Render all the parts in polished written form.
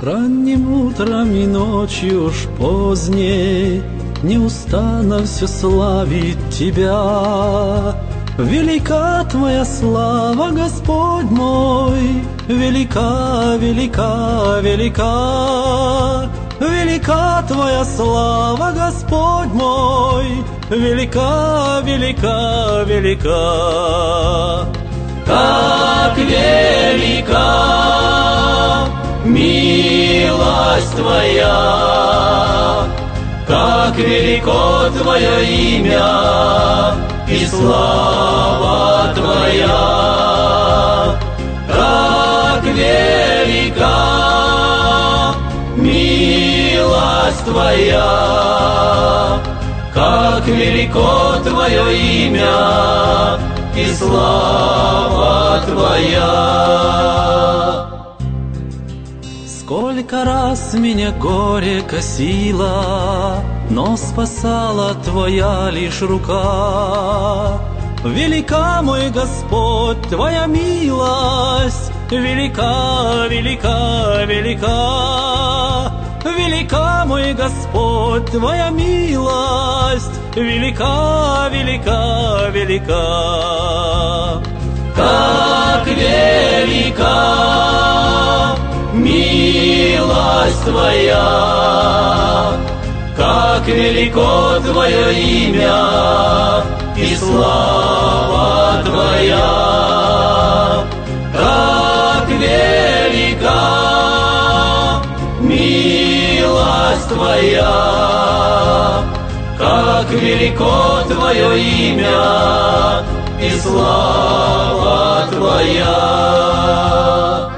Ранним утром и ночью ж поздней неустанно все славить Тебя. Велика Твоя слава, Господь мой, велика, велика, велика. Велика Твоя слава, Господь мой, велика, велика, велика. Как велика милость Твоя, как велико Твое имя и слава Твоя, как велика милость Твоя, как велико Твое имя и слава Твоя. Сколько раз меня горе косило, но спасала Твоя лишь рука. Велика, мой Господь, Твоя милость, велика, велика, велика. Велика, мой Господь, Твоя милость, велика, велика, велика. Как велика милость Твоя, как велико Твое имя и слава Твоя, как велика милость Твоя, как велико Твое имя и слава Твоя.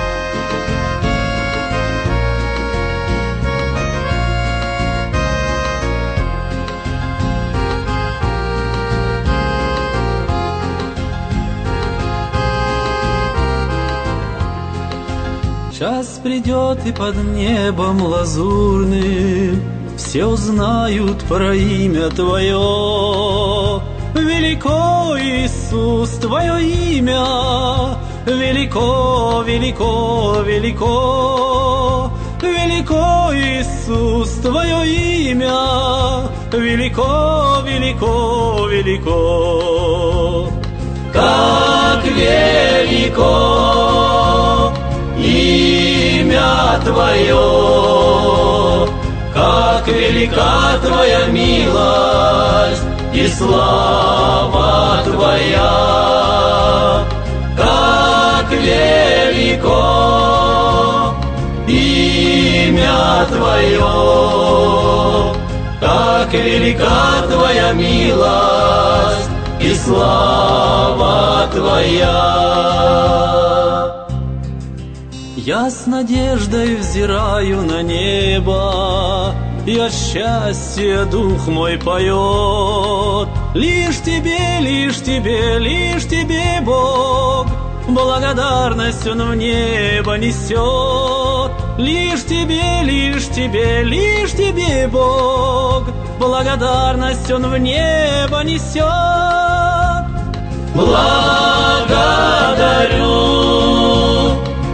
Час придет, и под небом лазурным все узнают про имя Твое. Велико, Иисус, Твое имя, велико, велико, велико. Велико, Иисус, Твое имя, велико, велико, велико. Как велико имя Твое, как велика Твоя милость и слава Твоя, как велико имя Твое, как велика Твоя милость и слава Твоя. Я с надеждой взираю на небо, и от счастья дух мой поет. Лишь Тебе, лишь Тебе, лишь Тебе, Бог, благодарность Он в небо несет. Лишь Тебе, лишь Тебе, лишь Тебе, Бог, благодарность Он в небо несет. Благодарю